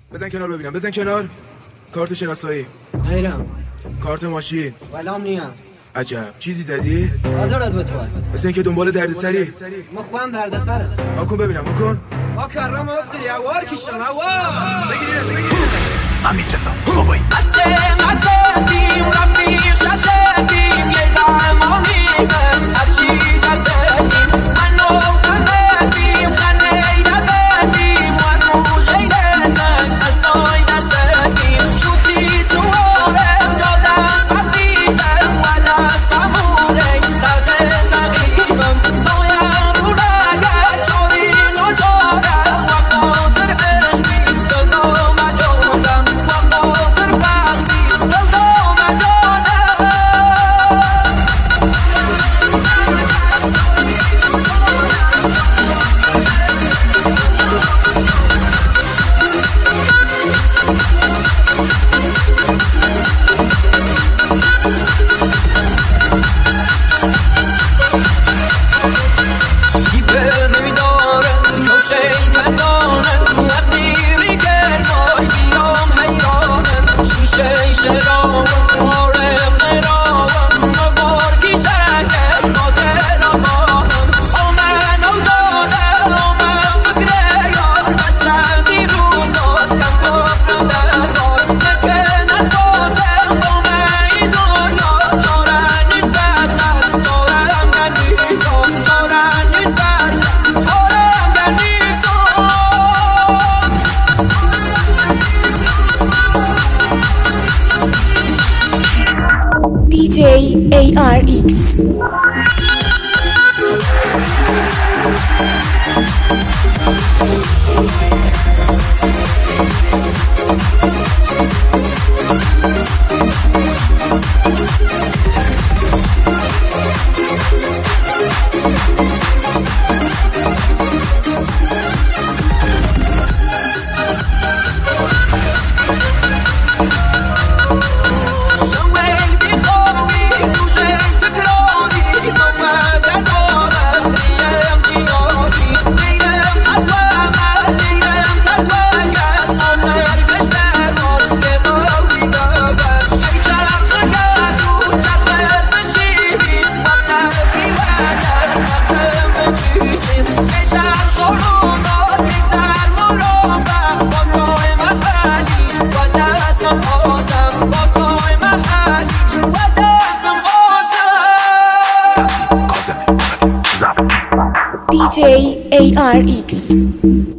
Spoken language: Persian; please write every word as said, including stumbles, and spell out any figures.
بزن کنار ببینم، بزن کنار. کارت شناسایی. نیرم. کارت ماشین. ولام نیم. عجب، چیزی زدی؟ آدارت بتوار. مثل اینکه دنبال دردسری. مخبام دردسره. آکن ببینم، آکن. آکرم افتری اوار کشم اوار. بگیرینش، بگیرینش. من میترسم بابایی. قصه قصه دیم رفیق ششه دیم یه زمانی من هرچی دسته دیم منو کنه دیم خنه ایده دیم و روشه ایلتن قصای دسته دیم شوتی سواره دادن تبلیدن و دست بمونه تغییر تغییرم باید رو نگه چارین و جارم و خاطر عشقی دلدام جادم و خاطر فقدی دلدام جادم دیپر نمیداره کوشه کندانه وقتی ریگر مای بیام حیرانه شیشه شرام آره خرام مبار کی شرکه خاطر آمانم آمن او داده آمن فکر یار بستم دیروز داد کم کفرم در دار نکنت بازم آمن ای دنیا چاره نیست بدتر چارم در نیزان چاره نیست بدتر چارم در نیزان دی جی ای آر ایکس. شوی بیخوابی دوشه تکراری من در دارم دیم جیانی دیم تزوامت دیم تزوگست آمر گشته باز یه باوی گبست اگه چرخ گردو چرخ بشیبی وقت دیوانه وقتم بچیچیم بیتر قرون داد بیتر مرابه بازای محلی و دستم آزم بازای محلی و دستم آزم کازم دی جی ای آر ایکس.